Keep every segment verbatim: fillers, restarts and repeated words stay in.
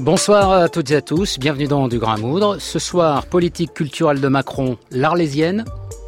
Bonsoir à toutes et à tous, bienvenue dans Du Grain à Moudre. Ce soir, politique culturelle de Macron, l'Arlésienne.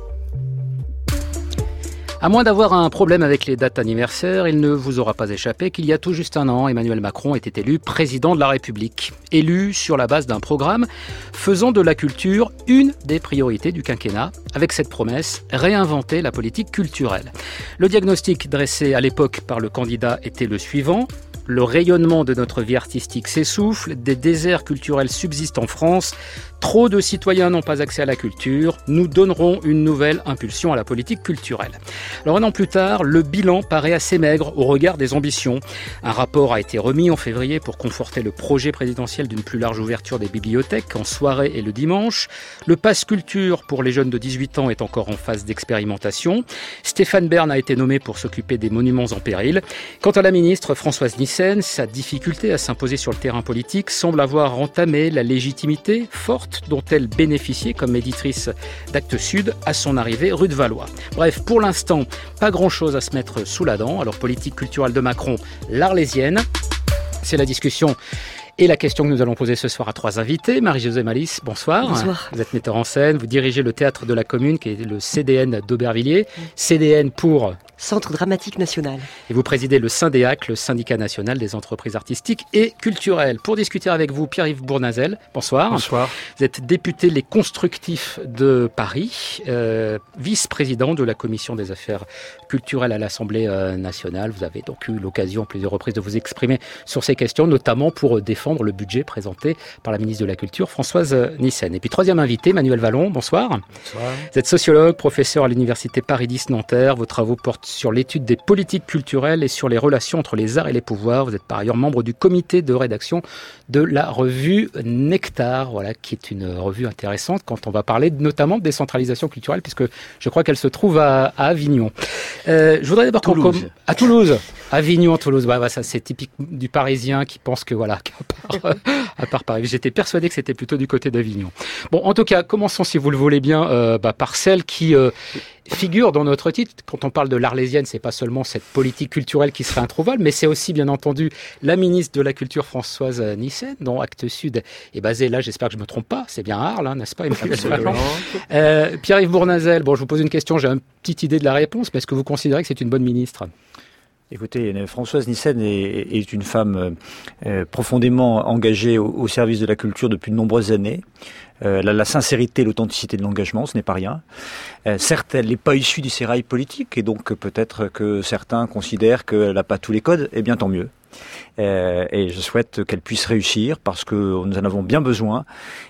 À moins d'avoir un problème avec les dates anniversaires, il ne vous aura pas échappé qu'il y a tout juste un an, Emmanuel Macron était élu président de la République. Élu sur la base d'un programme faisant de la culture une des priorités du quinquennat, avec cette promesse, réinventer la politique culturelle. Le diagnostic dressé à l'époque par le candidat était le suivant. Le rayonnement de notre vie artistique s'essouffle, des déserts culturels subsistent en France, trop de citoyens n'ont pas accès à la culture, nous donnerons une nouvelle impulsion à la politique culturelle. Alors un an plus tard, le bilan paraît assez maigre au regard des ambitions. Un rapport a été remis en février pour conforter le projet présidentiel d'une plus large ouverture des bibliothèques en soirée et le dimanche. Le pass culture pour les jeunes de dix-huit ans est encore en phase d'expérimentation. Stéphane Bern a été nommé pour s'occuper des monuments en péril. Quant à la ministre Françoise Nyssen, sa difficulté à s'imposer sur le terrain politique semble avoir entamé la légitimité forte dont elle bénéficiait comme éditrice d'Actes Sud à son arrivée rue de Valois. Bref, pour l'instant, pas grand-chose à se mettre sous la dent. Alors, politique culturelle de Macron, l'Arlésienne, c'est la discussion et la question que nous allons poser ce soir à trois invités. Marie-Josée Malice, bonsoir. Bonsoir. Vous êtes metteur en scène, vous dirigez le Théâtre de la Commune, qui est le C D N d'Aubervilliers. C D N pour... Centre dramatique national. Et vous présidez le Syndéac, le syndicat national des entreprises artistiques et culturelles. Pour discuter avec vous, Pierre-Yves Bournazel, bonsoir. Bonsoir. Vous êtes député Les Constructifs de Paris, euh, vice-président de la Commission des affaires culturelles à l'Assemblée euh, nationale. Vous avez donc eu l'occasion à plusieurs reprises de vous exprimer sur ces questions, notamment pour défendre le budget présenté par la ministre de la Culture, Françoise Nyssen. Et puis troisième invité, Manuel Vallon, bonsoir. Bonsoir. Vous êtes sociologue, professeur à l'université Paris dix Nanterre. Vos travaux portent sur l'étude des politiques culturelles et sur les relations entre les arts et les pouvoirs. Vous êtes par ailleurs membre du comité de rédaction de la revue Nectar, voilà, qui est une revue intéressante quand on va parler notamment de décentralisation culturelle, puisque je crois qu'elle se trouve à, à Avignon. Euh, je voudrais d'abord qu'on Toulouse. com- à Toulouse. Avignon, Toulouse, ouais, ouais, ça c'est typique du Parisien qui pense que voilà, qu'à part, à part Paris. J'étais persuadé que c'était plutôt du côté d'Avignon. Bon, en tout cas, commençons si vous le voulez bien euh, bah, par celle qui euh, figure dans notre titre. Quand on parle de l'Arlésienne, c'est pas seulement cette politique culturelle qui serait introuvable, mais c'est aussi bien entendu la ministre de la Culture Françoise Nyssen, dont Actes Sud est basé là. J'espère que je me trompe pas. C'est bien à Arles, hein, n'est-ce pas, Emmanuel Vallon ? euh, Pierre-Yves Bournazel. Bon, je vous pose une question. J'ai une petite idée de la réponse, mais est-ce que vous considérez que c'est une bonne ministre ? Écoutez, Françoise Nyssen est, est une femme euh, profondément engagée au, au service de la culture depuis de nombreuses années. Euh, la, la sincérité, l'authenticité de l'engagement, ce n'est pas rien. Euh, certes, elle n'est pas issue du sérail politique, et donc peut-être que certains considèrent qu'elle n'a pas tous les codes, et bien tant mieux. Euh, et je souhaite qu'elle puisse réussir parce que nous en avons bien besoin.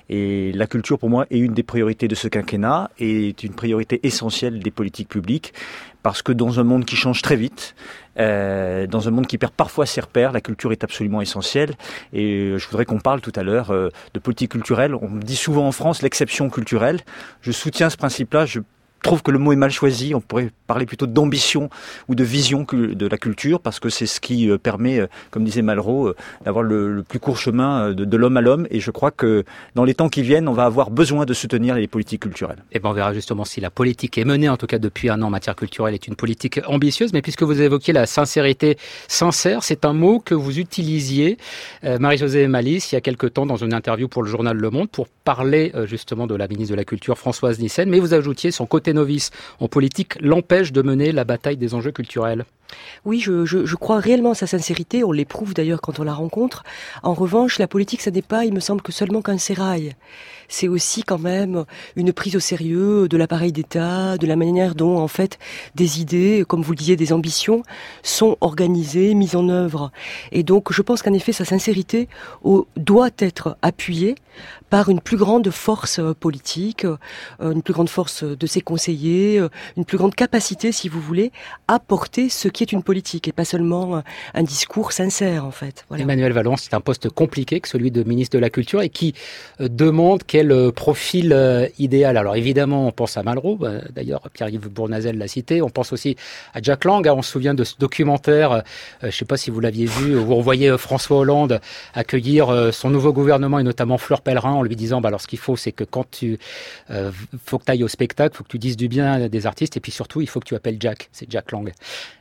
Et la culture, pour moi, est une des priorités de ce quinquennat et est une priorité essentielle des politiques publiques parce que dans un monde qui change très vite, euh, dans un monde qui perd parfois ses repères, la culture est absolument essentielle. Et je voudrais qu'on parle tout à l'heure euh, de politique culturelle. On me dit souvent en France l'exception culturelle. Je soutiens ce principe-là. Je Je trouve que le mot est mal choisi. On pourrait parler plutôt d'ambition ou de vision de la culture parce que c'est ce qui permet, comme disait Malraux, d'avoir le, le plus court chemin de, de l'homme à l'homme. Et je crois que dans les temps qui viennent, on va avoir besoin de soutenir les politiques culturelles. Et ben on verra justement si la politique est menée, en tout cas depuis un an en matière culturelle, est une politique ambitieuse. Mais puisque vous évoquiez la sincérité, sincère, c'est un mot que vous utilisiez, euh, Marie-Josée Malice, il y a quelque temps dans une interview pour le journal Le Monde, pour parler euh, justement de la ministre de la Culture, Françoise Nyssen. Mais vous ajoutiez son côté novice en politique l'empêche de mener la bataille des enjeux culturels. Oui, je, je, je crois réellement à sa sincérité, on l'éprouve d'ailleurs quand on la rencontre. En revanche, la politique, ça n'est pas, il me semble, que seulement qu'un sérail. C'est aussi quand même une prise au sérieux de l'appareil d'État, de la manière dont, en fait, des idées, comme vous le disiez, des ambitions, sont organisées, mises en œuvre. Et donc, je pense qu'en effet, sa sincérité au, doit être appuyée par une plus grande force politique, une plus grande force de ses conseillers, une plus grande capacité, si vous voulez, à porter ce qui est une politique et pas seulement un discours sincère, en fait. Voilà. Emmanuel Vallon, c'est un poste compliqué que celui de ministre de la Culture et qui euh, demande quel euh, profil euh, idéal. Alors évidemment, on pense à Malraux, bah, d'ailleurs Pierre-Yves Bournazel l'a cité, on pense aussi à Jack Lang, hein, on se souvient de ce documentaire, euh, je ne sais pas si vous l'aviez vu, où on voyait euh, François Hollande accueillir euh, son nouveau gouvernement et notamment Fleur Pellerin en lui disant, bah, alors ce qu'il faut, c'est que quand tu euh, faut que tu ailles au spectacle, il faut que tu dises du bien des artistes et puis surtout, il faut que tu appelles Jack, c'est Jack Lang.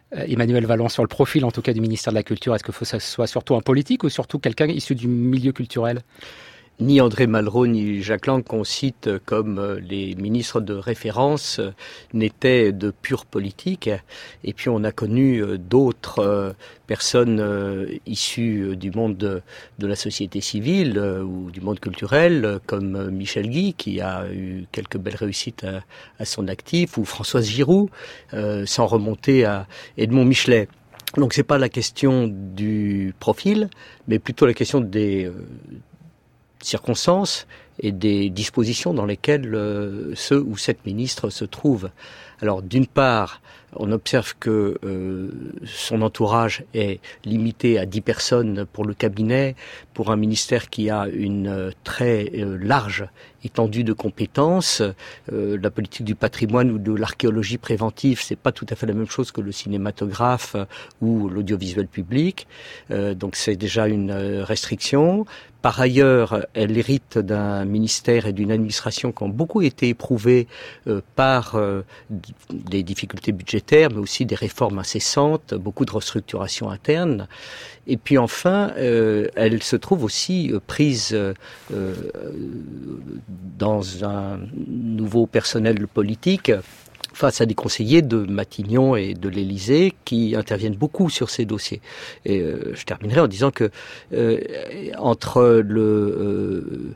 Emmanuel Vallon, sur le profil en tout cas du ministère de la Culture, est-ce qu'il faut que ce soit surtout un politique ou surtout quelqu'un issu du milieu culturel ? Ni André Malraux ni Jacques Lang, qu'on cite comme les ministres de référence, n'étaient de pure politique. Et puis on a connu d'autres personnes issues du monde de, de la société civile ou du monde culturel, comme Michel Guy, qui a eu quelques belles réussites à, à son actif, ou Françoise Giroud, euh, sans remonter à Edmond Michelet. Donc c'est pas la question du profil, mais plutôt la question des euh, circonstances et des dispositions dans lesquelles euh, ce ou cette ministre se trouve. Alors d'une part, on observe que euh, son entourage est limité à dix personnes pour le cabinet, pour un ministère qui a une euh, très euh, large étendue de compétences. Euh, la politique du patrimoine ou de l'archéologie préventive, c'est pas tout à fait la même chose que le cinématographe ou l'audiovisuel public. Euh, donc c'est déjà une euh, restriction. Par ailleurs, elle hérite d'un ministère et d'une administration qui ont beaucoup été éprouvés euh, par euh, des difficultés budgétaires, mais aussi des réformes incessantes, beaucoup de restructurations internes. Et puis enfin, euh, elle se trouve aussi euh, prise euh, dans un nouveau personnel politique, face à des conseillers de Matignon et de l'Élysée qui interviennent beaucoup sur ces dossiers. Et euh, je terminerai en disant que euh, entre le euh,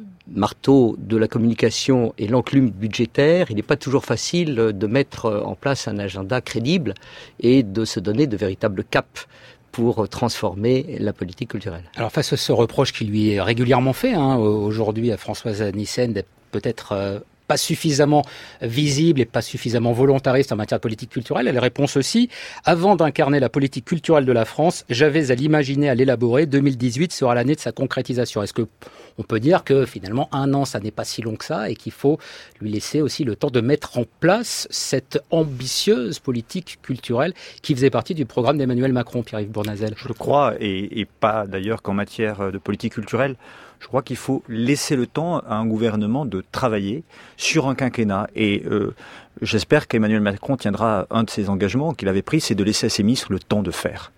marteau de la communication et l'enclume budgétaire, il n'est pas toujours facile de mettre en place un agenda crédible et de se donner de véritables caps pour transformer la politique culturelle. Alors face à ce reproche qui lui est régulièrement fait, hein, aujourd'hui à Françoise Nyssen, d'être peut-être euh, pas suffisamment visible et pas suffisamment volontariste en matière de politique culturelle, elle répond ceci: avant d'incarner la politique culturelle de la France, j'avais à l'imaginer, à l'élaborer. deux mille dix-huit sera l'année de sa concrétisation. Est-ce que on peut dire que finalement un an, ça n'est pas si long que ça et qu'il faut lui laisser aussi le temps de mettre en place cette ambitieuse politique culturelle qui faisait partie du programme d'Emmanuel Macron, Pierre-Yves Bournazel? Je crois, et, et pas d'ailleurs qu'en matière de politique culturelle, je crois qu'il faut laisser le temps à un gouvernement de travailler sur un quinquennat. Et euh, j'espère qu'Emmanuel Macron tiendra un de ses engagements qu'il avait pris, c'est de laisser à ses ministres le temps de faire.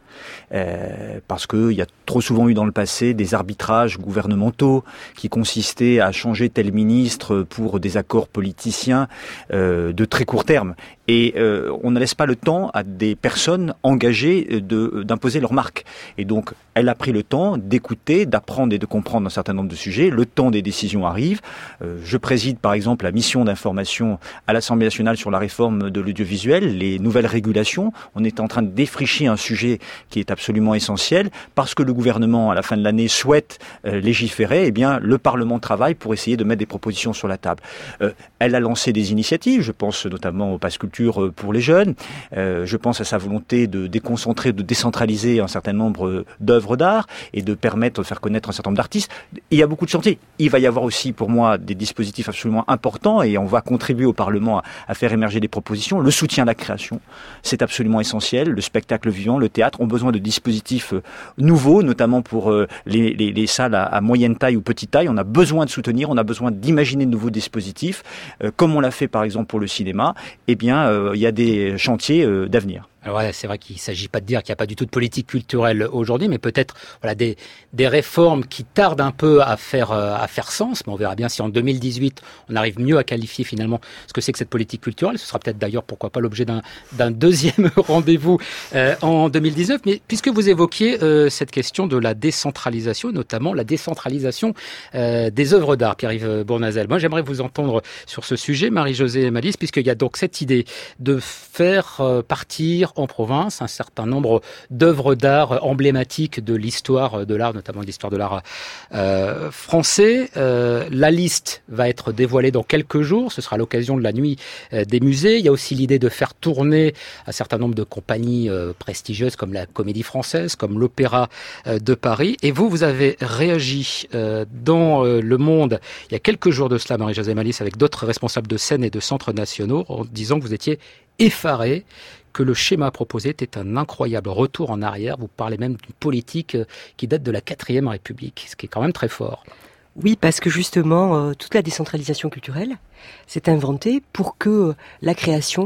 Euh, parce qu'il y a trop souvent eu dans le passé des arbitrages gouvernementaux qui consistaient à changer tel ministre pour des accords politiciens euh, de très court terme. Et euh, on ne laisse pas le temps à des personnes engagées de, d'imposer leur marque. Et donc, elle a pris le temps d'écouter, d'apprendre et de comprendre un certain nombre de sujets. Le temps des décisions arrive. Euh, je préside par exemple la mission d'information à l'Assemblée nationale sur la réforme de l'audiovisuel, les nouvelles régulations. On est en train de défricher un sujet qui est absolument essentiel, parce que le gouvernement, à la fin de l'année, souhaite euh, légiférer. Eh bien, le Parlement travaille pour essayer de mettre des propositions sur la table. Euh, elle a lancé des initiatives, je pense notamment au Pass Culture pour les jeunes. Euh, je pense à sa volonté de déconcentrer, de décentraliser un certain nombre d'œuvres d'art et de permettre de faire connaître un certain nombre d'artistes. Il y a beaucoup de chantiers. Il va y avoir aussi, pour moi, des dispositifs absolument importants et on va contribuer au Parlement à, à faire émerger des propositions. Le soutien à la création, c'est absolument essentiel. Le spectacle vivant, le théâtre ont besoin de dispositifs nouveaux, notamment pour les, les, les salles à, à moyenne taille ou petite taille. On a besoin de soutenir, on a besoin d'imaginer de nouveaux dispositifs, euh, comme on l'a fait par exemple pour le cinéma. Eh bien, euh, il y a des chantiers euh, d'avenir. Alors ouais, c'est vrai qu'il ne s'agit pas de dire qu'il n'y a pas du tout de politique culturelle aujourd'hui, mais peut-être voilà des, des réformes qui tardent un peu à faire, euh, à faire sens. Mais on verra bien si en deux mille dix-huit, on arrive mieux à qualifier finalement ce que c'est que cette politique culturelle. Ce sera peut-être d'ailleurs, pourquoi pas, l'objet d'un, d'un deuxième rendez-vous euh, en deux mille dix-neuf. Mais puisque vous évoquiez euh, cette question de la décentralisation, notamment la décentralisation euh, des œuvres d'art, Pierre-Yves Bournazel, moi j'aimerais vous entendre sur ce sujet, Marie-Josée Malice, puisqu'il y a donc cette idée de faire euh, partir en province un certain nombre d'œuvres d'art emblématiques de l'histoire de l'art, notamment de l'histoire de l'art euh, français. Euh, la liste va être dévoilée dans quelques jours. Ce sera l'occasion de la nuit euh, des musées. Il y a aussi l'idée de faire tourner un certain nombre de compagnies euh, prestigieuses comme la Comédie Française, comme l'Opéra euh, de Paris. Et vous, vous avez réagi euh, dans euh, Le Monde il y a quelques jours de cela, Marie-Josée Malice, avec d'autres responsables de scènes et de centres nationaux, en disant que vous étiez effaré que le schéma proposé était un incroyable retour en arrière. Vous parlez même d'une politique qui date de la quatrième République, ce qui est quand même très fort. Oui, parce que justement, euh, toute la décentralisation culturelle s'est inventée pour que la création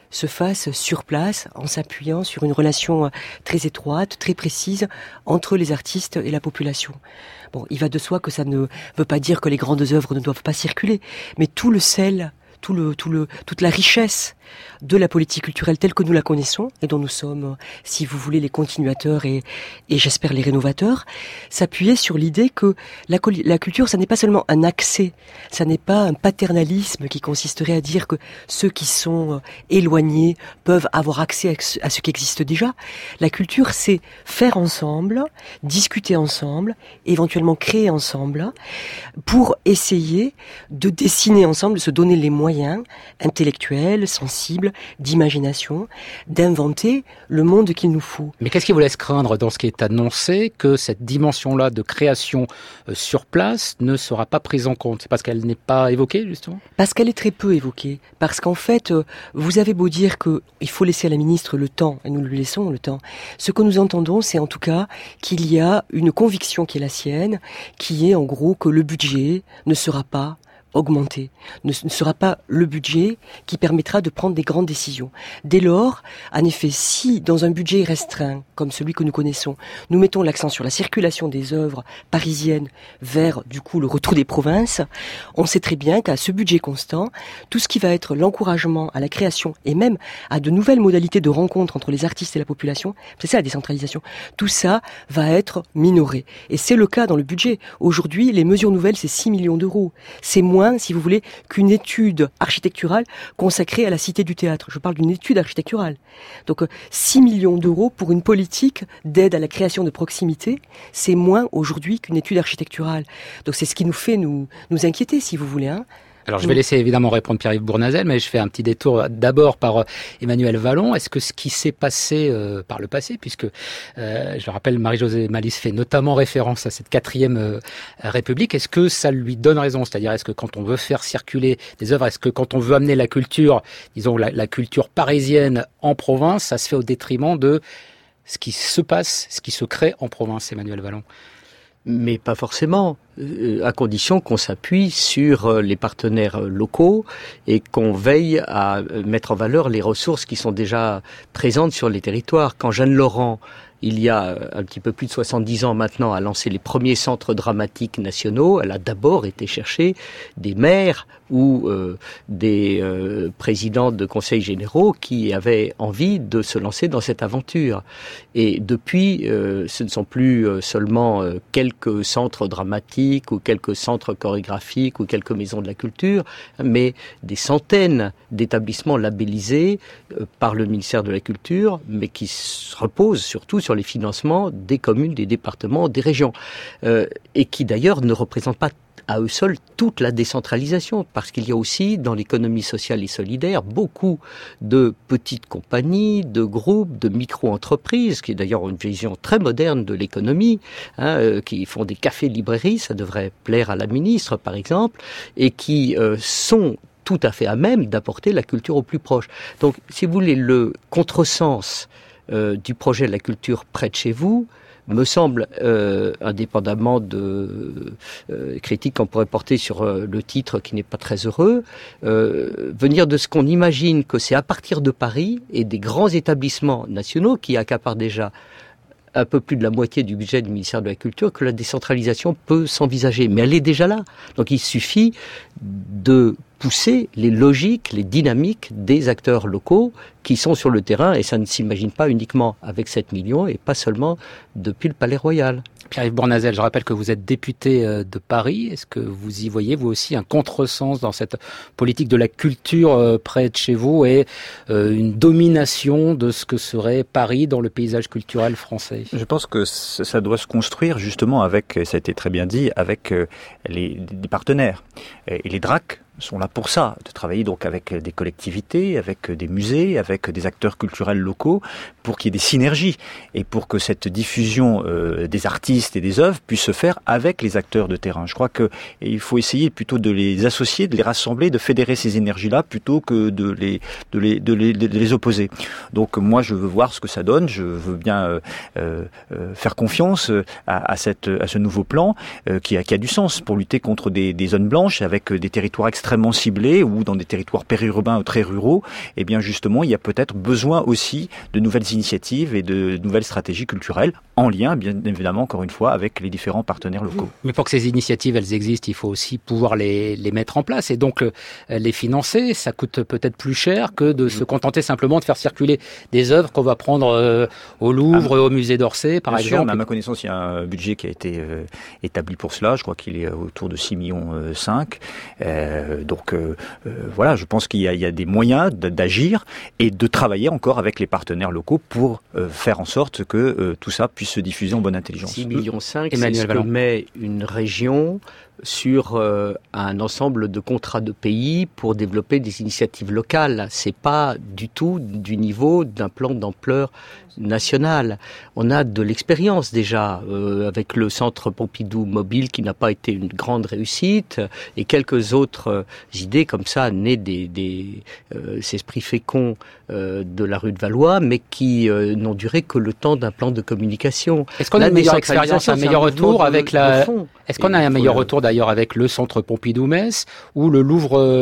se fasse sur place en s'appuyant sur une relation très étroite, très précise entre les artistes et la population. Bon, il va de soi que ça ne veut pas dire que les grandes œuvres ne doivent pas circuler, mais tout le sel, tout le, tout le, toute la richesse de la politique culturelle telle que nous la connaissons et dont nous sommes, si vous voulez, les continuateurs et, et j'espère les rénovateurs, s'appuyait sur l'idée que la, la culture, ça n'est pas seulement un accès, ça n'est pas un paternalisme qui consisterait à dire que ceux qui sont éloignés peuvent avoir accès à ce qui existe déjà. La culture, c'est faire ensemble, discuter ensemble, éventuellement créer ensemble, pour essayer de dessiner ensemble, de se donner les moyens intellectuels, sensibles, d'imagination, d'inventer le monde qu'il nous faut. Mais qu'est-ce qui vous laisse craindre dans ce qui est annoncé que cette dimension-là de création euh, sur place ne sera pas prise en compte? C'est parce qu'elle n'est pas évoquée, justement? Parce qu'elle est très peu évoquée. Parce qu'en fait, euh, vous avez beau dire qu'il faut laisser à la ministre le temps, et nous lui laissons le temps. Ce que nous entendons, c'est en tout cas qu'il y a une conviction qui est la sienne, qui est en gros que le budget ne sera pas augmenté, ne sera pas le budget qui permettra de prendre des grandes décisions. Dès lors, en effet, si dans un budget restreint, comme celui que nous connaissons, nous mettons l'accent sur la circulation des œuvres parisiennes vers, du coup, le retour des provinces, on sait très bien qu'à ce budget constant, tout ce qui va être l'encouragement à la création et même à de nouvelles modalités de rencontre entre les artistes et la population, c'est ça la décentralisation, tout ça va être minoré. Et c'est le cas dans le budget. Aujourd'hui, les mesures nouvelles, c'est six millions d'euros. C'est moins si vous voulez, qu'une étude architecturale consacrée à la Cité du Théâtre. Je parle d'une étude architecturale. Donc, six millions d'euros pour une politique d'aide à la création de proximité, c'est moins aujourd'hui qu'une étude architecturale. Donc, c'est ce qui nous fait nous, nous inquiéter, si vous voulez, hein. Alors, je vais laisser évidemment répondre Pierre-Yves Bournazel, mais je fais un petit détour d'abord par Emmanuel Vallon. Est-ce que ce qui s'est passé euh, par le passé, puisque, euh, je le rappelle, Marie-Josée Malice fait notamment référence à cette quatrième euh, République, est-ce que ça lui donne raison? C'est-à-dire, est-ce que quand on veut faire circuler des œuvres, est-ce que quand on veut amener la culture, disons la, la culture parisienne en province, ça se fait au détriment de ce qui se passe, ce qui se crée en province, Emmanuel Vallon? Mais pas forcément, euh, à condition qu'on s'appuie sur euh, les partenaires locaux et qu'on veille à mettre en valeur les ressources qui sont déjà présentes sur les territoires. Quand Jeanne Laurent, il y a un petit peu plus de soixante-dix ans maintenant, a lancé les premiers centres dramatiques nationaux, elle a d'abord été chercher des maires ou euh, des euh, présidents de conseils généraux qui avaient envie de se lancer dans cette aventure. Et depuis, euh, ce ne sont plus seulement euh, quelques centres dramatiques ou quelques centres chorégraphiques ou quelques maisons de la culture, mais des centaines d'établissements labellisés euh, par le ministère de la Culture, mais qui se reposent surtout sur les financements des communes, des départements, des régions, euh, et qui d'ailleurs ne représentent pas à eux seuls toute la décentralisation, parce qu'il y a aussi dans l'économie sociale et solidaire beaucoup de petites compagnies, de groupes, de micro-entreprises, qui est d'ailleurs une vision très moderne de l'économie, hein, euh, qui font des cafés-librairies, ça devrait plaire à la ministre par exemple, et qui euh, sont tout à fait à même d'apporter la culture au plus proche. Donc, si vous voulez, le contresens euh, du projet de la culture près de chez vous, me semble, euh, indépendamment de euh, critiques qu'on pourrait porter sur euh, le titre qui n'est pas très heureux, euh, venir de ce qu'on imagine que c'est à partir de Paris et des grands établissements nationaux qui accaparent déjà un peu plus de la moitié du budget du ministère de la Culture que la décentralisation peut s'envisager. Mais elle est déjà là. Donc il suffit de pousser les logiques, les dynamiques des acteurs locaux qui sont sur le terrain, et ça ne s'imagine pas uniquement avec sept millions et pas seulement depuis le Palais Royal. Pierre-Yves Bournazel, je rappelle que vous êtes député de Paris. Est-ce que vous y voyez, vous aussi, un contresens dans cette politique de la culture près de chez vous et une domination de ce que serait Paris dans le paysage culturel français? Je pense que ça doit se construire justement avec, ça a été très bien dit, avec les, les partenaires. Et les D R A C sont là pour ça, de travailler donc avec des collectivités, avec des musées, avec des acteurs culturels locaux, pour qu'il y ait des synergies et pour que cette diffusion euh, des artistes et des œuvres puisse se faire avec les acteurs de terrain. Je crois que il faut essayer plutôt de les associer, de les rassembler, de fédérer ces énergies-là plutôt que de les de les de les, de les opposer. Donc moi je veux voir ce que ça donne, je veux bien euh, euh, faire confiance à, à cette à ce nouveau plan euh, qui a qui a du sens pour lutter contre des, des zones blanches avec des territoires extrêmes extrêmement ciblés ou dans des territoires périurbains ou très ruraux, eh bien justement, il y a peut-être besoin aussi de nouvelles initiatives et de nouvelles stratégies culturelles en lien, bien évidemment, encore une fois, avec les différents partenaires locaux. Mais pour que ces initiatives, elles existent, il faut aussi pouvoir les, les mettre en place et donc euh, les financer. Ça coûte peut-être plus cher que de se contenter simplement de faire circuler des œuvres qu'on va prendre euh, au Louvre, ah, au musée d'Orsay, par bien exemple. Sûr, mais à ma connaissance, il y a un budget qui a été euh, établi pour cela. Je crois qu'il est autour de six virgule cinq millions. Euh, donc euh, euh, voilà, je pense qu'il y a, il y a des moyens d'agir et de travailler encore avec les partenaires locaux pour euh, faire en sorte que euh, tout ça puisse se diffuser en bonne intelligence. six virgule cinq millions, c'est ce que met une région sur euh, un ensemble de contrats de pays pour développer des initiatives locales. C'est pas du tout du niveau d'un plan d'ampleur nationale. On a de l'expérience déjà euh, avec le centre Pompidou mobile qui n'a pas été une grande réussite et quelques autres euh, idées comme ça nées des, des euh, esprits féconds euh, de la rue de Valois, mais qui euh, n'ont duré que le temps d'un plan de communication. Est-ce qu'on a une meilleure expérience, un meilleur retour avec la... Est-ce qu'on a un meilleur retour d'ailleurs avec le centre Pompidou-Metz ou le Louvre-Lens ?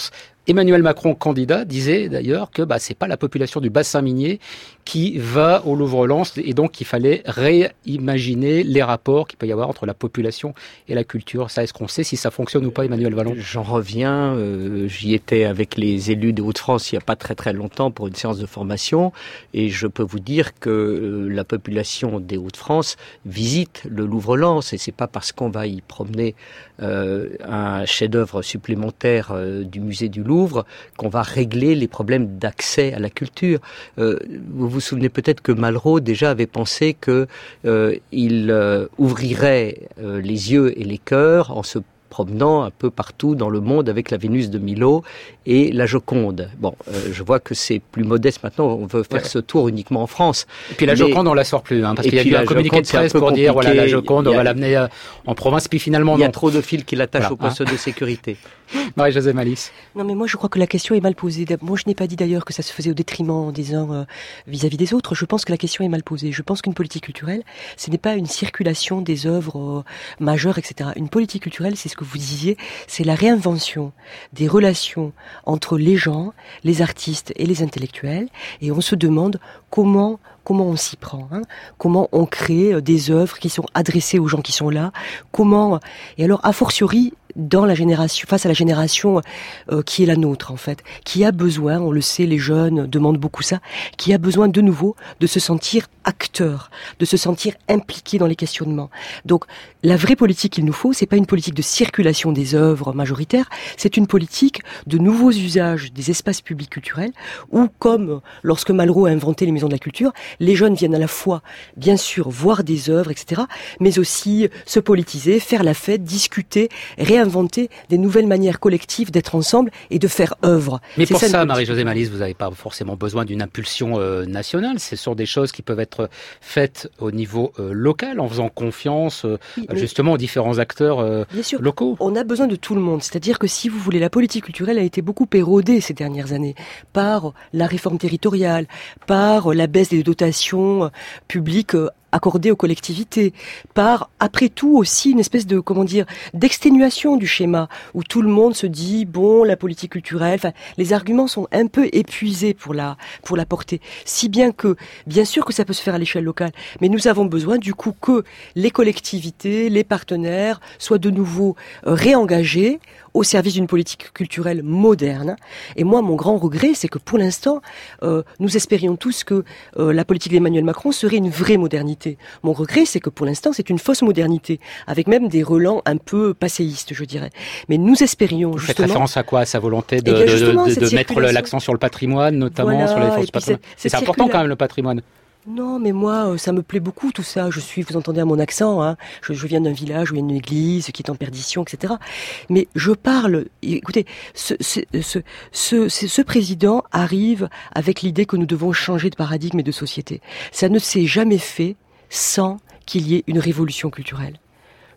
Emmanuel Macron, candidat, disait d'ailleurs que bah, c'est pas la population du bassin minier qui va au Louvre-Lens et donc il fallait réimaginer les rapports qu'il peut y avoir entre la population et la culture. Ça, est-ce qu'on sait si ça fonctionne ou pas, Emmanuel Vallon ? J'en reviens, euh, j'y étais avec les élus des Hauts-de-France il n'y a pas très très longtemps pour une séance de formation et je peux vous dire que euh, la population des Hauts-de-France visite le Louvre-Lens et c'est pas parce qu'on va y promener euh, un chef-d'œuvre supplémentaire euh, du musée du Louvre qu'on va régler les problèmes d'accès à la culture. Euh, vous vous souvenez peut-être que Malraux déjà avait pensé que euh, il euh, ouvrirait euh, les yeux et les cœurs en se promenant un peu partout dans le monde avec la Vénus de Milo et la Joconde. Bon, euh, je vois que c'est plus modeste maintenant, on veut faire ouais. ce tour uniquement en France. Et puis la mais... Joconde, on la sort plus, hein, parce qu'il y a eu un communiqué de presse pour dire, voilà, la Joconde, a... on va l'amener euh, en province, puis finalement, il y a non. trop de fils qui l'attachent voilà, au poste hein. de sécurité. Marie-Josée Malice. Non, mais moi, je crois que la question est mal posée. Moi, je n'ai pas dit d'ailleurs que ça se faisait au détriment des uns euh, vis-à-vis des autres. Je pense que la question est mal posée. Je pense qu'une politique culturelle, ce n'est pas une circulation des œuvres euh, majeures, et cetera. Une politique culturelle, c'est ce que vous disiez, c'est la réinvention des relations entre les gens, les artistes et les intellectuels. Et on se demande comment comment on s'y prend, hein, comment on crée des œuvres qui sont adressées aux gens qui sont là, comment et alors a fortiori dans la génération, face à la génération euh, qui est la nôtre en fait, qui a besoin, on le sait, les jeunes demandent beaucoup ça, qui a besoin de nouveau de se sentir acteur, de se sentir impliqué dans les questionnements. Donc la vraie politique qu'il nous faut, c'est pas une politique de circulation des œuvres majoritaires, c'est une politique de nouveaux usages des espaces publics culturels, où comme lorsque Malraux a inventé les maisons de la culture, les jeunes viennent à la fois, bien sûr, voir des œuvres, et cetera, mais aussi se politiser, faire la fête, discuter, réinventer des nouvelles manières collectives d'être ensemble et de faire œuvre. Mais c'est pour ça, ça Marie-Josée Malice, vous n'avez pas forcément besoin d'une impulsion euh, nationale. Ce sont des choses qui peuvent être faites au niveau euh, local, en faisant confiance euh, oui, justement aux différents acteurs euh, bien sûr, locaux. On a besoin de tout le monde. C'est-à-dire que si vous voulez, la politique culturelle a été beaucoup érodée ces dernières années par la réforme territoriale, par la baisse des dotations publiques accordées aux collectivités, par, après tout, aussi une espèce de, comment dire, d'exténuation du schéma, où tout le monde se dit, bon, la politique culturelle, enfin, les arguments sont un peu épuisés pour la, pour la porter. Si bien que, bien sûr que ça peut se faire à l'échelle locale, mais nous avons besoin, du coup, que les collectivités, les partenaires, soient de nouveau euh, réengagés au service d'une politique culturelle moderne. Et moi, mon grand regret, c'est que pour l'instant, euh, nous espérions tous que euh, la politique d'Emmanuel Macron serait une vraie modernité. Mon regret, c'est que pour l'instant, c'est une fausse modernité, avec même des relents un peu passéistes, je dirais. Mais nous espérions Vous justement... Vous faites référence à quoi ? À sa volonté de, de, de, de, de mettre l'accent sur le patrimoine, notamment voilà, sur les forces patronales. C'est, c'est important quand même, le patrimoine. Non, mais moi, ça me plaît beaucoup tout ça. Je suis, vous entendez à mon accent, hein. Je, je viens d'un village où il y a une église qui est en perdition, et cetera. Mais je parle. Écoutez, ce, ce, ce, ce, ce président arrive avec l'idée que nous devons changer de paradigme et de société. Ça ne s'est jamais fait sans qu'il y ait une révolution culturelle.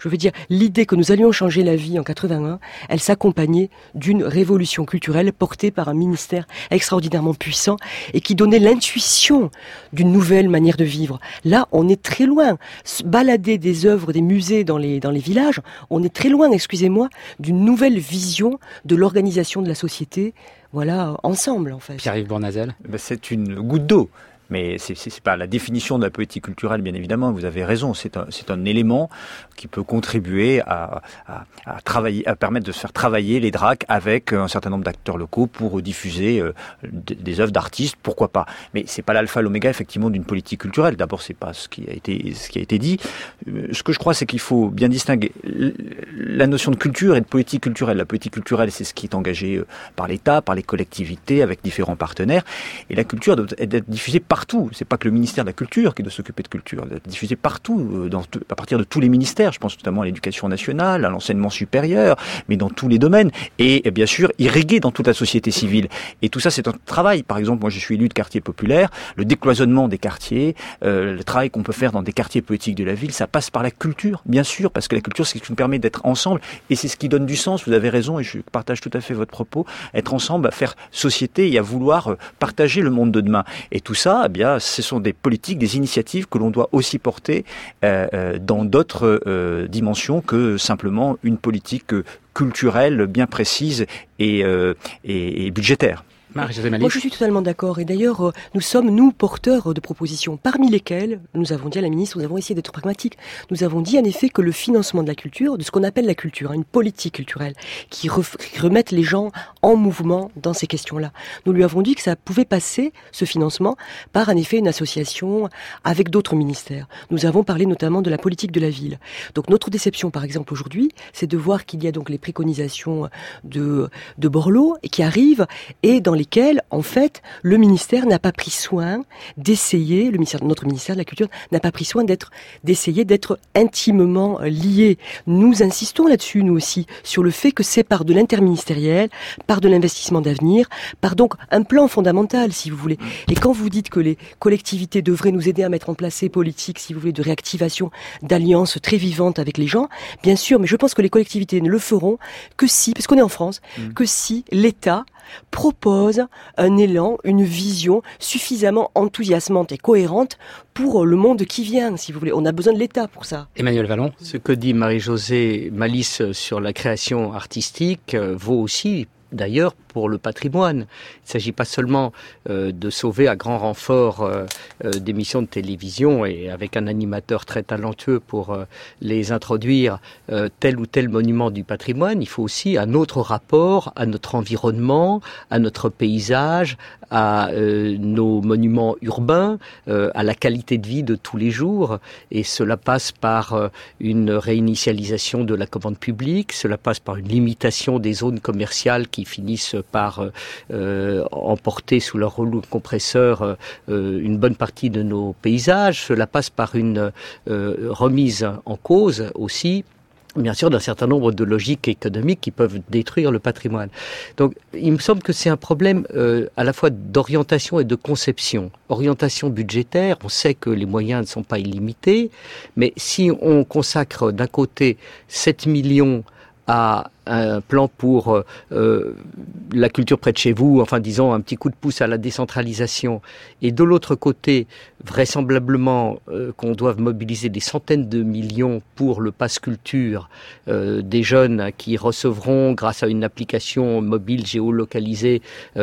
Je veux dire, l'idée que nous allions changer la vie en quatre-vingt-un, elle s'accompagnait d'une révolution culturelle portée par un ministère extraordinairement puissant et qui donnait l'intuition d'une nouvelle manière de vivre. Là, on est très loin. Balader des œuvres, des musées dans les, dans les villages, on est très loin, excusez-moi, d'une nouvelle vision de l'organisation de la société, voilà, ensemble, en fait. Pierre-Yves Bournazel. Ben, c'est une goutte d'eau. Mais c'est, c'est, c'est pas la définition de la politique culturelle, bien évidemment. Vous avez raison. C'est un, c'est un élément qui peut contribuer à, à, à travailler, à permettre de se faire travailler les D R A C avec un certain nombre d'acteurs locaux pour diffuser euh, des, des œuvres d'artistes. Pourquoi pas? Mais c'est pas l'alpha et l'oméga, effectivement, d'une politique culturelle. D'abord, c'est pas ce qui a été, ce qui a été dit. Ce que je crois, c'est qu'il faut bien distinguer la notion de culture et de politique culturelle. La politique culturelle, c'est ce qui est engagé par l'État, par les collectivités, avec différents partenaires. Et la culture doit être diffusée par partout. C'est pas que le ministère de la Culture qui doit s'occuper de culture. Elle doit être diffusée partout, dans, à partir de tous les ministères. Je pense notamment à l'éducation nationale, à l'enseignement supérieur, mais dans tous les domaines. Et, et bien sûr, irriguée dans toute la société civile. Et tout ça, c'est un travail. Par exemple, moi, je suis élu de quartier populaire. Le décloisonnement des quartiers, euh, le travail qu'on peut faire dans des quartiers poétiques de la ville, ça passe par la culture, bien sûr, parce que la culture, c'est ce qui nous permet d'être ensemble. Et c'est ce qui donne du sens. Vous avez raison, et je partage tout à fait votre propos. Être ensemble, à faire société et à vouloir partager le monde de demain. Et tout ça, eh bien, ce sont des politiques, des initiatives que l'on doit aussi porter euh, dans d'autres euh, dimensions que simplement une politique culturelle bien précise et, euh, et, et budgétaire. Moi, je suis totalement d'accord. Et d'ailleurs, nous sommes, nous, porteurs de propositions, parmi lesquelles, nous avons dit à la ministre, nous avons essayé d'être pragmatiques. Nous avons dit, en effet, que le financement de la culture, de ce qu'on appelle la culture, une politique culturelle, qui, ref- qui remette les gens en mouvement dans ces questions-là. Nous lui avons dit que ça pouvait passer, ce financement, par, en effet, une association avec d'autres ministères. Nous avons parlé notamment de la politique de la ville. Donc, notre déception, par exemple, aujourd'hui, c'est de voir qu'il y a donc les préconisations de, de Borloo qui arrivent et dans les lesquels, en fait, le ministère n'a pas pris soin d'essayer, le ministère, notre ministère de la Culture n'a pas pris soin d'être, d'essayer d'être intimement lié. Nous insistons là-dessus, nous aussi, sur le fait que c'est par de l'interministériel, par de l'investissement d'avenir, par donc un plan fondamental, si vous voulez. Et quand vous dites que les collectivités devraient nous aider à mettre en place ces politiques, si vous voulez, de réactivation, d'alliances très vivantes avec les gens, bien sûr, mais je pense que les collectivités ne le feront que si, parce qu'on est en France, mmh. que si l'État propose un élan, une vision suffisamment enthousiasmante et cohérente pour le monde qui vient, si vous voulez. On a besoin de l'État pour ça. Emmanuel Vallon. Ce que dit Marie-Josée Malice sur la création artistique vaut aussi d'ailleurs pour le patrimoine. Il ne s'agit pas seulement euh, de sauver à grand renfort euh, euh, d'émissions de télévision et avec un animateur très talentueux pour euh, les introduire euh, tel ou tel monument du patrimoine. Il faut aussi un autre rapport à notre environnement, à notre paysage, à euh, nos monuments urbains, euh, à la qualité de vie de tous les jours. Et cela passe par euh, une réinitialisation de la commande publique, cela passe par une limitation des zones commerciales qui finissent par euh, emporter sous leur rouleau compresseur euh, une bonne partie de nos paysages. Cela passe par une euh, remise en cause aussi, bien sûr, d'un certain nombre de logiques économiques qui peuvent détruire le patrimoine. Donc, il me semble que c'est un problème euh, à la fois d'orientation et de conception. Orientation budgétaire, on sait que les moyens ne sont pas illimités, mais si on consacre d'un côté sept millions à un plan pour euh, la culture près de chez vous, enfin disons un petit coup de pouce à la décentralisation, et de l'autre côté, vraisemblablement euh, qu'on doive mobiliser des centaines de millions pour le pass culture, euh, des jeunes qui recevront, grâce à une application mobile géolocalisée,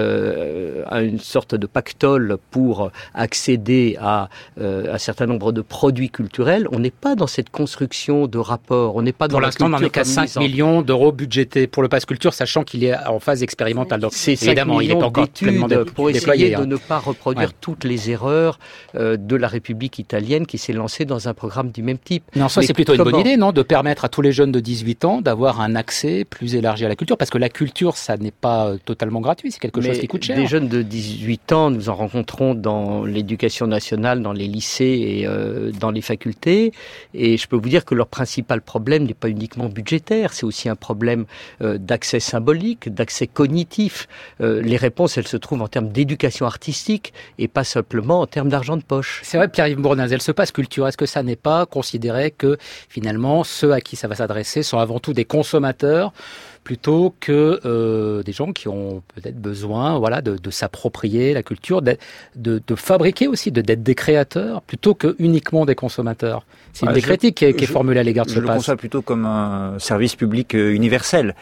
euh, à une sorte de pactole pour accéder à euh, un certain nombre de produits culturels. On n'est pas dans cette construction de rapport, on n'est pas dans pour la l'instant, on n'en est qu'à cinq millions d'euros budgétés pour le pass culture, sachant qu'il est en phase expérimentale. Donc, c'est évidemment, il n'est pas encore pleinement dé- pour déployé. essayer hein. de ne pas reproduire ouais. toutes les erreurs euh, de la République italienne qui s'est lancée dans un programme du même type. Mais en soi, Mais c'est plutôt comment... une bonne idée, non, de permettre à tous les jeunes de dix-huit ans d'avoir un accès plus élargi à la culture, parce que la culture, ça n'est pas totalement gratuit, c'est quelque Mais chose qui coûte cher. Des jeunes de dix-huit ans, nous en rencontrons dans l'éducation nationale, dans les lycées et euh, dans les facultés, et je peux vous dire que leur principal problème n'est pas uniquement budgétaire, c'est aussi un problème problème euh, d'accès symbolique, d'accès cognitif. Euh, les réponses, elles se trouvent en termes d'éducation artistique et pas simplement en termes d'argent de poche. C'est vrai, Pierre-Yves Bournazel, ce passe culture, est-ce que ça n'est pas considéré que finalement ceux à qui ça va s'adresser sont avant tout des consommateurs plutôt que euh, des gens qui ont peut-être besoin, voilà, de, de s'approprier la culture, de, de, de fabriquer aussi, de d'être des créateurs, plutôt que uniquement des consommateurs. C'est une ah, des je, critiques qui est, qui est je, formulée à l'égard de ce pass. Je pass. le conçois plutôt comme un service public euh, universel.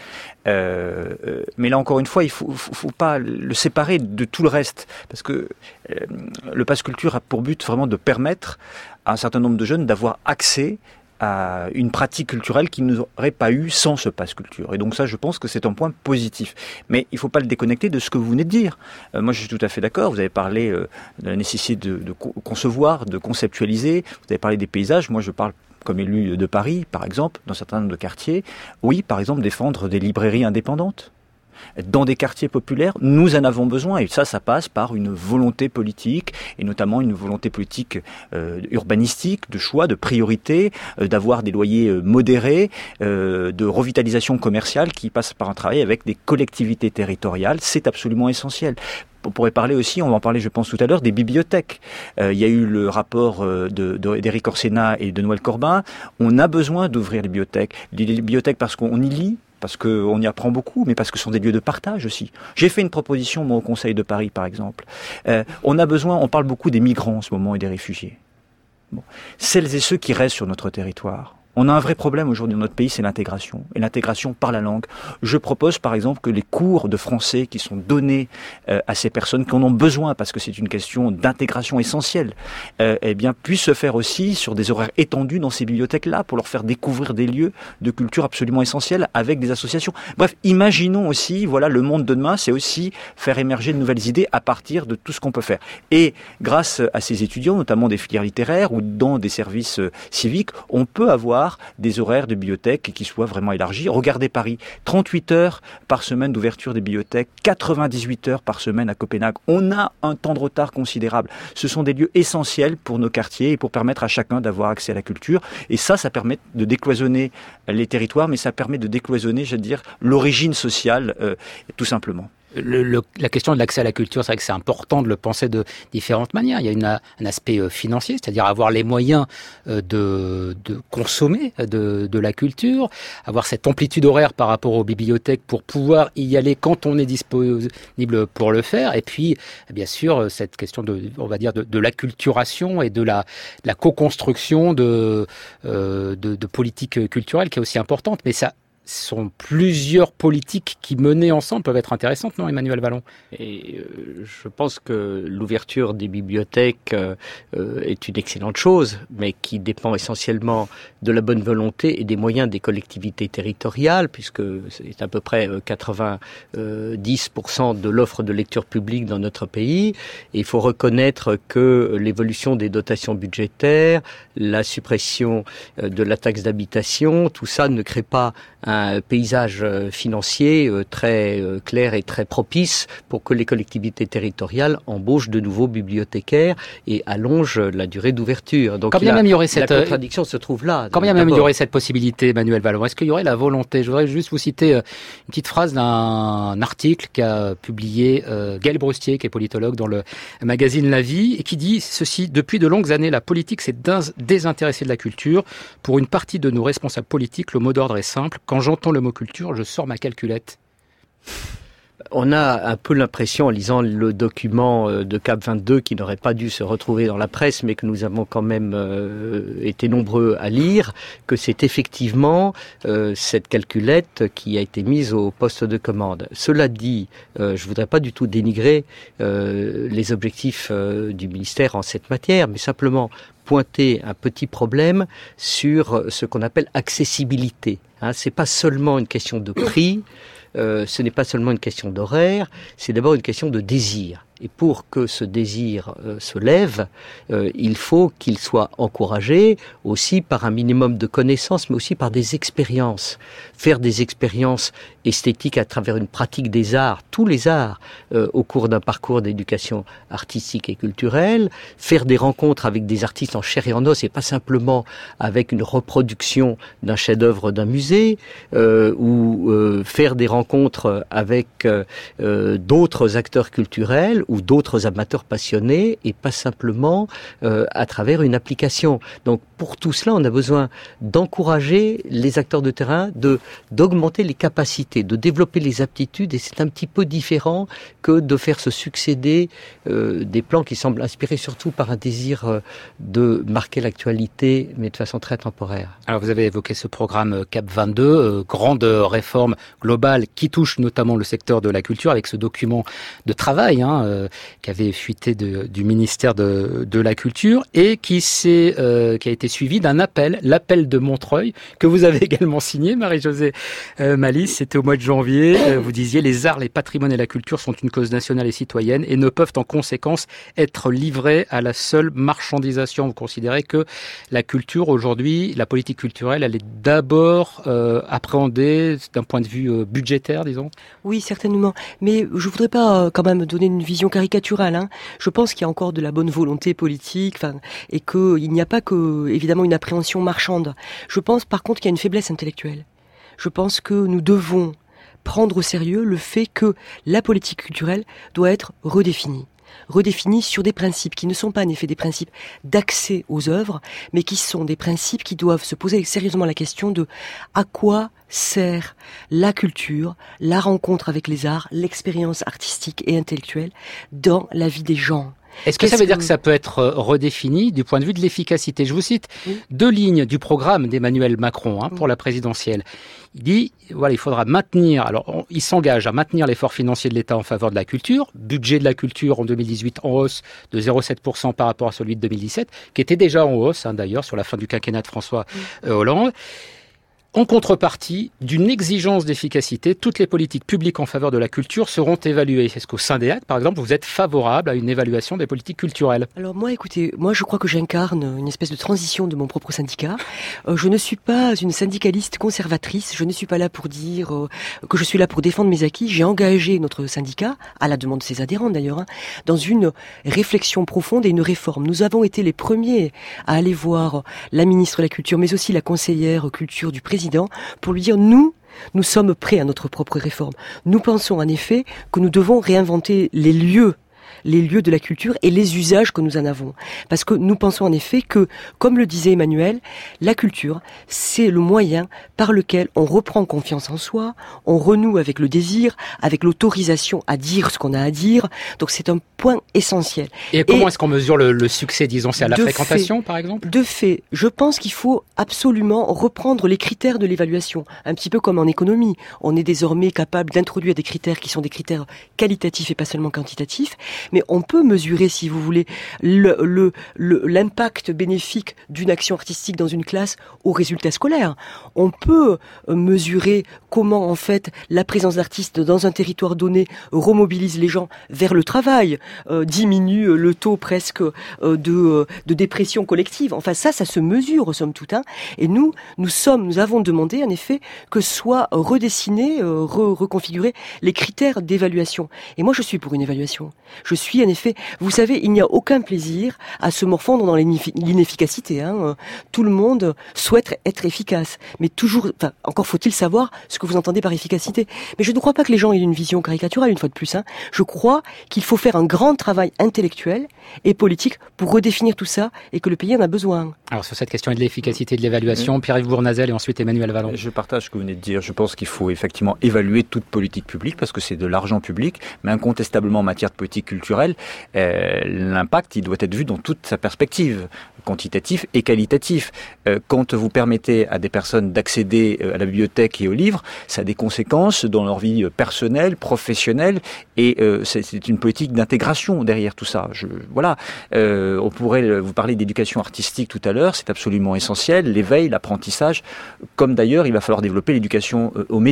Euh, euh, mais là encore une fois, il faut, faut, faut pas le séparer de tout le reste, parce que euh, le pass culture a pour but vraiment de permettre à un certain nombre de jeunes d'avoir accès à une pratique culturelle qu'ils n'auraient pas eu sans ce pass culture. Et donc ça, je pense que c'est un point positif. Mais il ne faut pas le déconnecter de ce que vous venez de dire. Euh, moi, je suis tout à fait d'accord. Vous avez parlé euh, de la nécessité de, de concevoir, de conceptualiser. Vous avez parlé des paysages. Moi, je parle comme élu de Paris, par exemple, dans un certain nombre de quartiers. Oui, par exemple, défendre des librairies indépendantes. Dans des quartiers populaires, nous en avons besoin, et ça, ça passe par une volonté politique, et notamment une volonté politique euh, urbanistique, de choix, de priorité, euh, d'avoir des loyers euh, modérés, euh, de revitalisation commerciale qui passe par un travail avec des collectivités territoriales. C'est absolument essentiel. On pourrait parler aussi, on va en parler je pense tout à l'heure, des bibliothèques. Euh, il y a eu le rapport euh, de, de, d'Éric Orsena et de Noël Corbin. On a besoin d'ouvrir les bibliothèques. Les bibliothèques parce qu'on y lit, parce qu'on y apprend beaucoup, mais parce que ce sont des lieux de partage aussi. J'ai fait une proposition, moi, au Conseil de Paris, par exemple. Euh, on a besoin, on parle beaucoup des migrants en ce moment et des réfugiés. Bon. Celles et ceux qui restent sur notre territoire. On a un vrai problème aujourd'hui dans notre pays, c'est l'intégration. Et l'intégration par la langue. Je propose par exemple que les cours de français qui sont donnés euh, à ces personnes qui en ont besoin, parce que c'est une question d'intégration essentielle, euh, eh bien, puissent se faire aussi sur des horaires étendus dans ces bibliothèques-là, pour leur faire découvrir des lieux de culture absolument essentiels avec des associations. Bref, imaginons aussi, voilà, le monde de demain, c'est aussi faire émerger de nouvelles idées à partir de tout ce qu'on peut faire. Et grâce à ces étudiants, notamment des filières littéraires ou dans des services euh, civiques, on peut avoir des horaires de bibliothèques qui soient vraiment élargis. Regardez Paris, trente-huit heures par semaine d'ouverture des bibliothèques, quatre-vingt-dix-huit heures par semaine à Copenhague. On a un temps de retard considérable. Ce sont des lieux essentiels pour nos quartiers et pour permettre à chacun d'avoir accès à la culture. Et ça, ça permet de décloisonner les territoires, mais ça permet de décloisonner, je veux dire, l'origine sociale, euh, tout simplement. Le, le, la question de l'accès à la culture, c'est vrai que c'est important de le penser de différentes manières. Il y a une, un aspect financier, c'est-à-dire avoir les moyens de, de consommer de, de la culture, avoir cette amplitude horaire par rapport aux bibliothèques pour pouvoir y aller quand on est disponible pour le faire. Et puis, bien sûr, cette question de, on va dire, de, de l'acculturation et de la, de la co-construction de, euh, de, de politiques culturelles qui est aussi importante. Mais ça, sont plusieurs politiques qui, menées ensemble, peuvent être intéressantes, non, Emmanuel Vallon ? Et euh, je pense que l'ouverture des bibliothèques euh, est une excellente chose, mais qui dépend essentiellement de la bonne volonté et des moyens des collectivités territoriales, puisque c'est à peu près quatre-vingt-dix pour cent de l'offre de lecture publique dans notre pays. Et il faut reconnaître que l'évolution des dotations budgétaires, la suppression de la taxe d'habitation, tout ça ne crée pas un paysage financier très clair et très propice pour que les collectivités territoriales embauchent de nouveaux bibliothécaires et allongent la durée d'ouverture. Donc quand bien la, même il y aurait cette la contradiction se trouve là. Quand bien même il y aurait cette possibilité, Emmanuel Vallon, est-ce qu'il y aurait la volonté ? Je voudrais juste vous citer une petite phrase d'un article qu'a publié euh, Gaël Brustier, qui est politologue, dans le magazine La Vie, et qui dit ceci: depuis de longues années, la politique s'est désintéressée de la culture. Pour une partie de nos responsables politiques, le mot d'ordre est simple: quand j'entends le mot culture, je sors ma calculette. On a un peu l'impression, en lisant le document de Cap vingt-deux, qui n'aurait pas dû se retrouver dans la presse, mais que nous avons quand même euh, été nombreux à lire, que c'est effectivement euh, cette calculette qui a été mise au poste de commande. Cela dit, euh, je voudrais pas du tout dénigrer euh, les objectifs euh, du ministère en cette matière, mais simplement pointer un petit problème sur ce qu'on appelle accessibilité. Hein, c'est pas seulement une question de prix. Euh, ce n'est pas seulement une question d'horaire, c'est d'abord une question de désir. Et pour que ce désir euh, se lève, euh, il faut qu'il soit encouragé aussi par un minimum de connaissances, mais aussi par des expériences. Faire des expériences esthétiques à travers une pratique des arts, tous les arts, euh, au cours d'un parcours d'éducation artistique et culturelle, faire des rencontres avec des artistes en chair et en os, et pas simplement avec une reproduction d'un chef-d'œuvre d'un musée, euh, ou euh, faire des rencontres avec euh, euh, d'autres acteurs culturels ou d'autres amateurs passionnés, et pas simplement euh, à travers une application. Donc pour tout cela, on a besoin d'encourager les acteurs de terrain, de d'augmenter les capacités, de développer les aptitudes, et c'est un petit peu différent que de faire se succéder euh, des plans qui semblent inspirés surtout par un désir euh, de marquer l'actualité, mais de façon très temporaire. Alors vous avez évoqué ce programme CAP vingt-deux, euh, grande réforme globale qui touche notamment le secteur de la culture, avec ce document de travail hein, euh, qui avait fuité de, du ministère de, de la Culture, et qui, s'est, euh, qui a été suivi d'un appel, l'appel de Montreuil, que vous avez également signé, Marie-Josée euh, Malice. C'était au mois de janvier. Euh, vous disiez « Les arts, les patrimoines et la culture sont une cause nationale et citoyenne et ne peuvent en conséquence être livrés à la seule marchandisation ». Vous considérez que la culture aujourd'hui, la politique culturelle, elle est d'abord euh, appréhendée d'un point de vue euh, budgétaire, disons ? Oui, certainement. Mais je voudrais pas euh, quand même donner une vision caricaturale. Hein. Je pense qu'il y a encore de la bonne volonté politique, enfin, et qu'il n'y a pas que, évidemment, une appréhension marchande. Je pense, par contre, qu'il y a une faiblesse intellectuelle. Je pense que nous devons prendre au sérieux le fait que la politique culturelle doit être redéfinie. redéfinis sur des principes qui ne sont pas en effet des principes d'accès aux œuvres, mais qui sont des principes qui doivent se poser sérieusement la question de à quoi sert la culture, la rencontre avec les arts, l'expérience artistique et intellectuelle dans la vie des gens. Est-ce que Qu'est-ce ça veut que... dire que ça peut être redéfini du point de vue de l'efficacité ? Je vous cite oui. deux lignes du programme d'Emmanuel Macron hein, pour oui. la présidentielle. Il dit, voilà, il faudra maintenir, alors on, il s'engage à maintenir l'effort financier de l'État en faveur de la culture, budget de la culture en deux mille dix-huit en hausse de zéro virgule sept pour cent par rapport à celui de deux mille dix-sept, qui était déjà en hausse hein, d'ailleurs sur la fin du quinquennat de François oui. euh, Hollande. En contrepartie d'une exigence d'efficacité, toutes les politiques publiques en faveur de la culture seront évaluées. Est-ce qu'au sein des A C, par exemple, vous êtes favorable à une évaluation des politiques culturelles ? Alors moi, écoutez, moi je crois que j'incarne une espèce de transition de mon propre syndicat. Euh, je ne suis pas une syndicaliste conservatrice, je ne suis pas là pour dire euh, que je suis là pour défendre mes acquis. J'ai engagé notre syndicat, à la demande de ses adhérents d'ailleurs, hein, dans une réflexion profonde et une réforme. Nous avons été les premiers à aller voir la ministre de la Culture, mais aussi la conseillère culture du président, pour lui dire, nous, nous sommes prêts à notre propre réforme. Nous pensons en effet que nous devons réinventer les lieux, les lieux de la culture et les usages que nous en avons. Parce que nous pensons en effet que, comme le disait Emmanuel, la culture, c'est le moyen par lequel on reprend confiance en soi, on renoue avec le désir, avec l'autorisation à dire ce qu'on a à dire. Donc c'est un point essentiel. Et comment et est-ce qu'on mesure le, le succès, disons, c'est à la fréquentation, fait, par exemple ? De fait, je pense qu'il faut absolument reprendre les critères de l'évaluation. Un petit peu comme en économie. On est désormais capable d'introduire des critères qui sont des critères qualitatifs et pas seulement quantitatifs. Mais on peut mesurer, si vous voulez, le, le, le, l'impact bénéfique d'une action artistique dans une classe aux résultats scolaires. On peut mesurer comment, en fait, la présence d'artistes dans un territoire donné remobilise les gens vers le travail, euh, diminue le taux presque euh, de, de dépression collective. Enfin, ça, ça se mesure, somme toute. Hein. Et nous, nous sommes, nous avons demandé, en effet, que soient redessinés, euh, re, reconfigurés les critères d'évaluation. Et moi, je suis pour une évaluation. Je suis en effet, vous savez, il n'y a aucun plaisir à se morfondre dans l'inefficacité. Hein. Tout le monde souhaite être efficace, mais toujours, enfin, encore faut-il savoir ce que vous entendez par efficacité. Mais je ne crois pas que les gens aient une vision caricaturale, une fois de plus. Hein. Je crois qu'il faut faire un grand travail intellectuel et politique pour redéfinir tout ça et que le pays en a besoin. Alors sur cette question de l'efficacité de l'évaluation, mmh. Pierre-Yves Bournazel et ensuite Emmanuel Vallon. Je partage ce que vous venez de dire. Je pense qu'il faut effectivement évaluer toute politique publique parce que c'est de l'argent public, mais incontestablement en matière de politique culturelle, euh, l'impact il doit être vu dans toute sa perspective, quantitatif et qualitatif. Euh, quand vous permettez à des personnes d'accéder à la bibliothèque et aux livres, ça a des conséquences dans leur vie personnelle, professionnelle, et euh, c'est, c'est une politique d'intégration derrière tout ça. Je, voilà, euh, on pourrait vous parler d'éducation artistique tout à l'heure, c'est absolument essentiel, l'éveil, l'apprentissage, comme d'ailleurs il va falloir développer l'éducation euh, aux médias.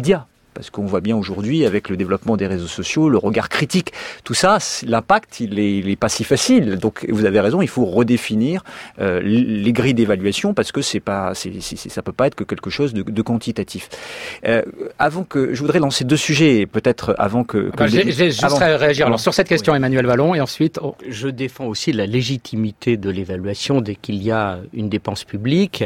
Parce qu'on voit bien aujourd'hui, avec le développement des réseaux sociaux, le regard critique, tout ça, l'impact, il est, il est pas si facile. Donc, vous avez raison, il faut redéfinir euh, les grilles d'évaluation parce que c'est pas, c'est, c'est, ça peut pas être que quelque chose de, de quantitatif. Euh, avant que, je voudrais lancer deux sujets, peut-être avant que. que bah, j'ai, j'ai juste avant, réagir alors, sur cette question, oui. Emmanuel Vallon, et ensuite. Oh. Je défends aussi la légitimité de l'évaluation dès qu'il y a une dépense publique,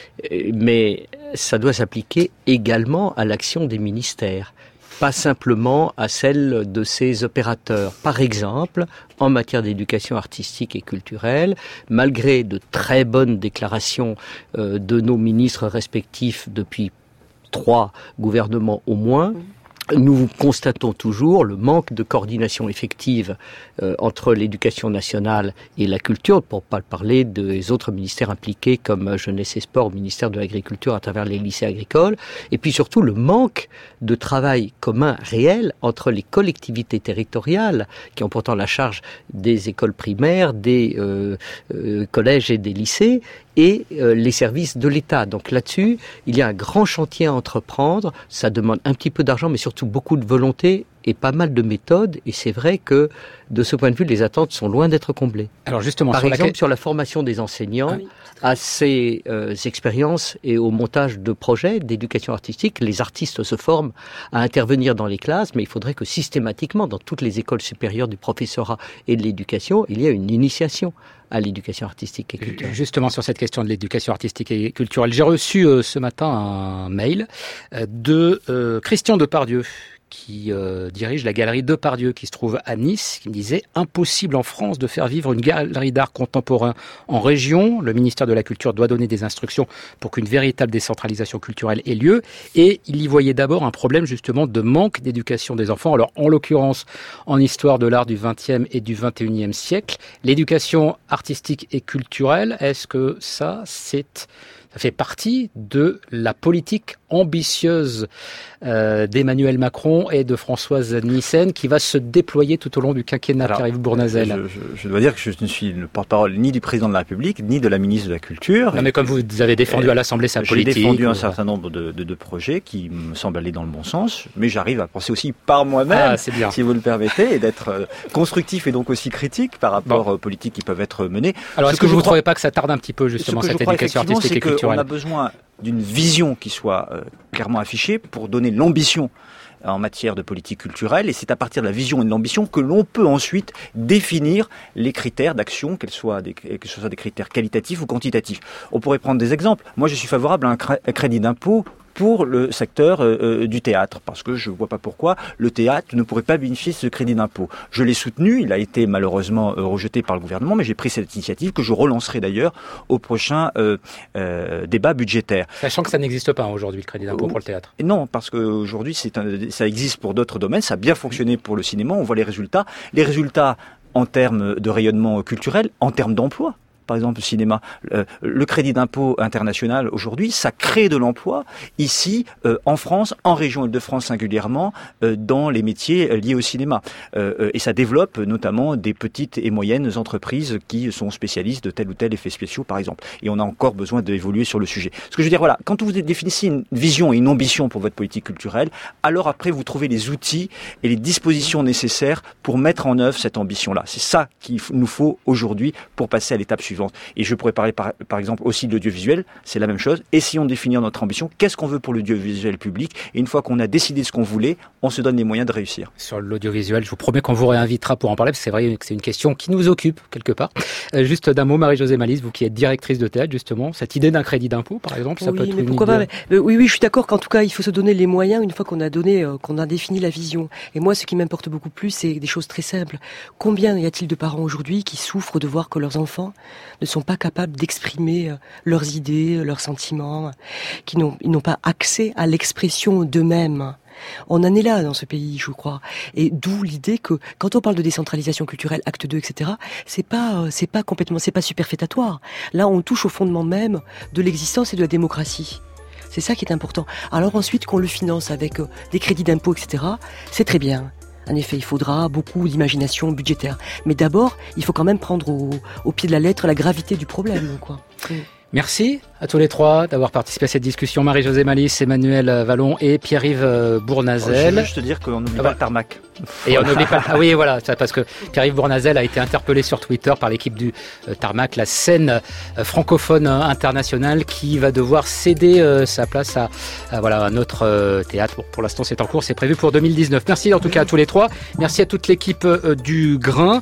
mais ça doit s'appliquer également à l'action des ministères, pas simplement à celle de ses opérateurs. Par exemple, en matière d'éducation artistique et culturelle, malgré de très bonnes déclarations euh, de nos ministres respectifs depuis trois gouvernements au moins, nous constatons toujours le manque de coordination effective euh, entre l'éducation nationale et la culture, pour pas parler des autres ministères impliqués comme Jeunesse et Sport, ministère de l'Agriculture à travers les lycées agricoles, et puis surtout le manque de travail commun réel entre les collectivités territoriales qui ont pourtant la charge des écoles primaires, des euh, euh, collèges et des lycées, et euh, les services de l'État. Donc là-dessus, il y a un grand chantier à entreprendre. Ça demande un petit peu d'argent, mais surtout beaucoup de volonté et pas mal de méthodes. Et c'est vrai que, de ce point de vue, les attentes sont loin d'être comblées. Alors justement, par sur exemple, la... sur la formation des enseignants, ah oui, à ces euh, expériences et au montage de projets d'éducation artistique, les artistes se forment à intervenir dans les classes, mais il faudrait que systématiquement, dans toutes les écoles supérieures du professorat et de l'éducation, il y ait une initiation à l'éducation artistique et culturelle. Justement, sur cette question de l'éducation artistique et culturelle, j'ai reçu euh, ce matin un mail euh, de euh, Christian Depardieu, qui euh, dirige la galerie Depardieu, qui se trouve à Nice, qui me disait « Impossible en France de faire vivre une galerie d'art contemporain en région. Le ministère de la Culture doit donner des instructions pour qu'une véritable décentralisation culturelle ait lieu. » Et il y voyait d'abord un problème justement de manque d'éducation des enfants. Alors, en l'occurrence, en histoire de l'art du vingtième et du vingt et unième siècle, l'éducation artistique et culturelle, est-ce que ça, c'est... ça fait partie de la politique ambitieuse euh, d'Emmanuel Macron et de Françoise Nyssen qui va se déployer tout au long du quinquennat, Pierre-Yves Bournazel. Je, je, je dois dire que je ne suis le porte-parole ni du président de la République, ni de la ministre de la Culture. Non, mais comme vous avez défendu à l'Assemblée sa politique... J'ai défendu un certain nombre de, de, de projets qui me semblent aller dans le bon sens, mais j'arrive à penser aussi par moi-même, ah, c'est bien. Si vous le permettez, et d'être euh, constructif et donc aussi critique par rapport bon. aux politiques qui peuvent être menées. Alors, est-ce que, que vous ne trouvez pas que ça tarde un petit peu, justement, cette éducation artistique et culturelle ? On a besoin d'une vision qui soit euh, clairement affichée pour donner l'ambition en matière de politique culturelle, et c'est à partir de la vision et de l'ambition que l'on peut ensuite définir les critères d'action, qu'elles soient des, que ce soit des critères qualitatifs ou quantitatifs. On pourrait prendre des exemples. Moi, je suis favorable à un, cré- un crédit d'impôt pour le secteur euh, du théâtre, parce que je ne vois pas pourquoi le théâtre ne pourrait pas bénéficier de ce crédit d'impôt. Je l'ai soutenu, il a été malheureusement euh, rejeté par le gouvernement, mais j'ai pris cette initiative que je relancerai d'ailleurs au prochain euh, euh, débat budgétaire. Sachant que ça n'existe pas aujourd'hui, le crédit d'impôt euh, pour le théâtre. Non, parce qu'aujourd'hui, c'est un, ça existe pour d'autres domaines, ça a bien fonctionné pour le cinéma, on voit les résultats. Les résultats en termes de rayonnement culturel, en termes d'emploi. Par exemple, le cinéma, euh, le crédit d'impôt international aujourd'hui, ça crée de l'emploi ici, euh, en France, en région Île-de-France singulièrement, euh, dans les métiers euh, liés au cinéma. Euh, et ça développe notamment des petites et moyennes entreprises qui sont spécialistes de tel ou tel effet spéciaux, par exemple. Et on a encore besoin d'évoluer sur le sujet. Ce que je veux dire, voilà, quand vous définissez une vision et une ambition pour votre politique culturelle, alors après vous trouvez les outils et les dispositions nécessaires pour mettre en œuvre cette ambition-là. C'est ça qu'il nous faut aujourd'hui pour passer à l'étape suivante. Et je pourrais parler par, par exemple aussi de l'audiovisuel, c'est la même chose. Essayons de définir notre ambition. Qu'est-ce qu'on veut pour l'audiovisuel public ? Et une fois qu'on a décidé ce qu'on voulait, on se donne les moyens de réussir. Sur l'audiovisuel, je vous promets qu'on vous réinvitera pour en parler, parce que c'est vrai que c'est une question qui nous occupe quelque part. Euh, juste d'un mot, Marie-Josée Malice, vous qui êtes directrice de théâtre, justement, cette idée d'un crédit d'impôt, par exemple, ça oui, peut être mais une pourquoi idée... pas, mais, oui, oui, je suis d'accord qu'en tout cas, il faut se donner les moyens une fois qu'on a donné, euh, qu'on a défini la vision. Et moi, ce qui m'importe beaucoup plus, c'est des choses très simples. Combien y a-t-il de parents aujourd'hui qui souffrent de voir que leurs enfants ne sont pas capables d'exprimer leurs idées, leurs sentiments, qui n'ont, ils n'ont pas accès à l'expression d'eux-mêmes. On en est là dans ce pays, je crois. Et d'où l'idée que, quand on parle de décentralisation culturelle, acte deux, et cetera, c'est pas, c'est pas complètement, c'est pas superfétatoire. Là, on touche au fondement même de l'existence et de la démocratie. C'est ça qui est important. Alors ensuite, qu'on le finance avec des crédits d'impôt, et cetera, c'est très bien. En effet, il faudra beaucoup d'imagination budgétaire. Mais d'abord, il faut quand même prendre au, au pied de la lettre la gravité du problème, quoi. Merci à tous les trois d'avoir participé à cette discussion. Marie-Josée Malice, Emmanuel Vallon et Pierre-Yves Bournazel. Je veux juste te dire qu'on n'oublie ah pas bah. le tarmac. Et on n'oublie pas. Ah oui, voilà, ça, parce que Pierre-Yves Bournazel a été interpellé sur Twitter par l'équipe du euh, tarmac, la scène euh, francophone euh, internationale, qui va devoir céder euh, sa place à, à voilà un autre euh, théâtre. Bon, pour l'instant, c'est en cours, c'est prévu pour deux mille dix-neuf. Merci en tout cas à tous les trois. Merci à toute l'équipe euh, du Grain.